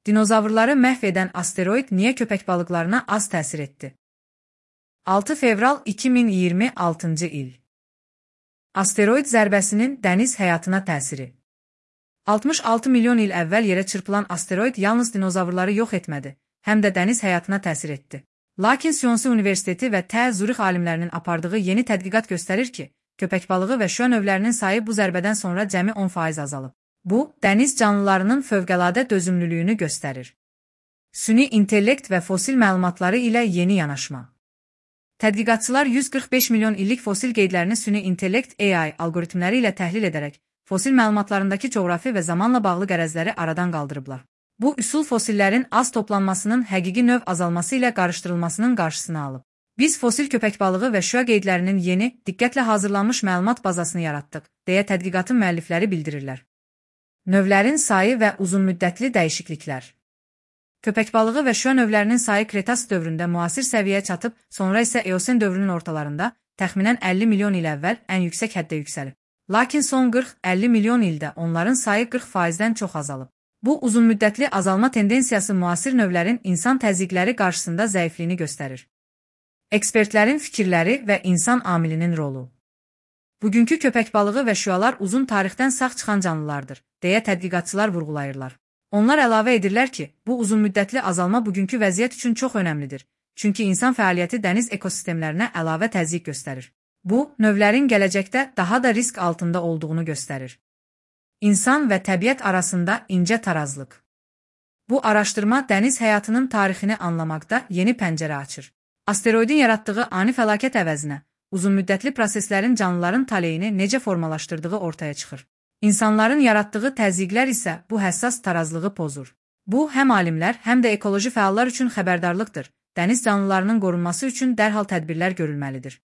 Dinozavrları məhv edən asteroid niyə köpək balıqlarına az təsir etdi? 6 fevral 2026-cı il. Asteroid zərbəsinin dəniz həyatına təsiri. 66 milyon il əvvəl yerə çırpılan asteroid yalnız dinozavrları yox etmədi, həm də dəniz həyatına təsir etdi. Lakin Siyonsi Universiteti və Zürix alimlərinin apardığı yeni tədqiqat göstərir ki, köpək balığı və şüa növlərinin sayı bu zərbədən sonra cəmi 10% azalıb. Bu, dəniz canlılarının fövqəladə dözümlülüyünü göstərir. Süni intellekt və fosil məlumatları ilə yeni yanaşma. Tədqiqatçılar 145 milyon illik fosil qeydlərini süni intellekt AI algoritmləri ilə təhlil edərək, fosil məlumatlarındakı coğrafi və zamanla bağlı qərəzləri aradan qaldırıblar. Bu üsul fosillərin az toplanmasının həqiqi növ azalması ilə qarışdırılmasının qarşısını alıb. Biz fosil köpək balığı və şüa qeydlərinin yeni, diqqətlə hazırlanmış məlumat bazasını yaratdıq, deyə tədqiqatın müəllifləri bildirirlər. Növlərin sayı və uzunmüddətli dəyişikliklər. Köpək balığı və şüa növlərinin sayı Kretas dövründə müasir səviyyəyə çatıb, sonra isə Eosen dövrünün ortalarında, təxminən 50 milyon il əvvəl ən yüksək həddə yüksəlib. Lakin son 40-50 milyon ildə onların sayı 40%-dən çox azalıb. Bu, uzunmüddətli azalma tendensiyası müasir növlərin insan təzyiqləri qarşısında zəifliyini göstərir. Ekspertlərin fikirləri və insan amilinin rolu. Bugünkü köpək balığı və şüalar uzun tarixdən sağ çıxan canlılardır, deyə tədqiqatçılar vurğulayırlar. Onlar əlavə edirlər ki, bu uzunmüddətli azalma bugünkü vəziyyət üçün çox önəmlidir, çünki insan fəaliyyəti dəniz ekosistemlərinə əlavə təzyiq göstərir. Bu, növlərin gələcəkdə daha da risk altında olduğunu göstərir. İnsan və təbiət arasında incə tarazlıq. Bu araşdırma dəniz həyatının tarixini anlamaqda yeni pəncərə açır. Asteroidin yaratdığı ani fəlakət əvəzinə, uzunmüddətli proseslərin canlıların taleyini necə formalaşdırdığı ortaya çıxır. İnsanların yaratdığı təzyiqlər isə bu həssas tarazlığı pozur. Bu, həm alimlər, həm də ekoloji fəallar üçün xəbərdarlıqdır. Dəniz canlılarının qorunması üçün dərhal tədbirlər görülməlidir.